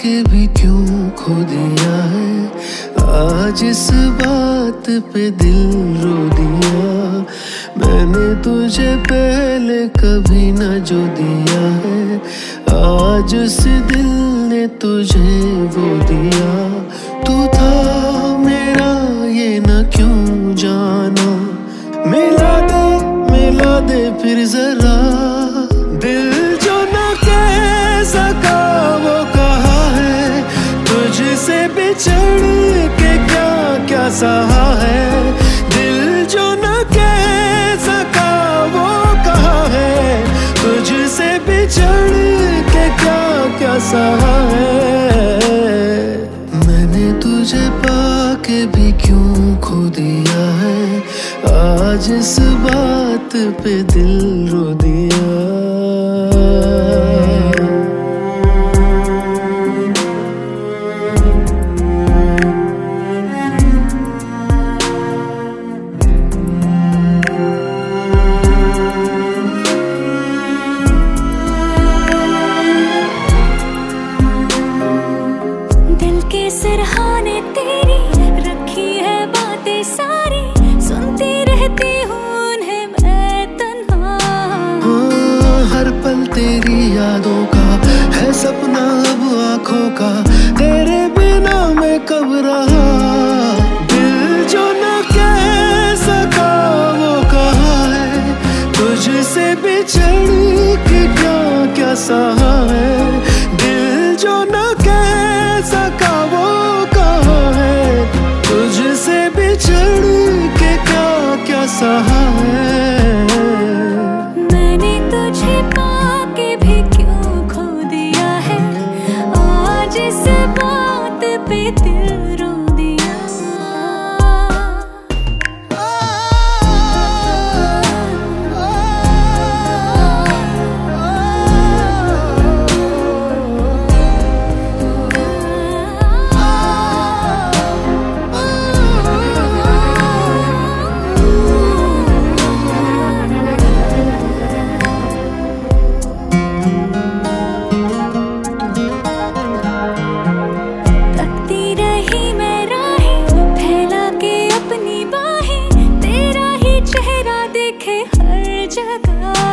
के भी क्यों खो दिया है। आज इस बात पे दिल रो दिया, मैंने तुझे पहले कभी न जो दिया है। आज उस दिल ने तुझे वो दिया। तू था मेरा ये न क्यों जाना, मिला दे फिर जरा। दिल जो न कह सका वो कहा है, तुझसे बिछड़ के क्या क्या सहा है। दिल जो न कह सका वो कहा है, तुझसे बिछड़ के क्या क्या सहा है। मैंने तुझे पाके भी क्यों खो दिया है। आज इस बात पे दिल रो दिया। दिल के सिरहाने तेरी रखी है बातें सारी, सुनती रहती हूँ उन्हें मैं तन्हा। हर पल तेरी यादों का है सपना अब आँखों का, तेरे बिना मैं कब रहा। दिल जो न कह सका वो कहा है, तुझसे बिछड़ के क्या क्या सहा है। दिल जो न कह सका वो कहा है, तुझसे बिछड़ के क्या क्या सहा है। मैंने तुझे पाके भी क्यों खो दिया है। आज इस बात पे दिल रो दिया। चेहरा देखे हर जगह।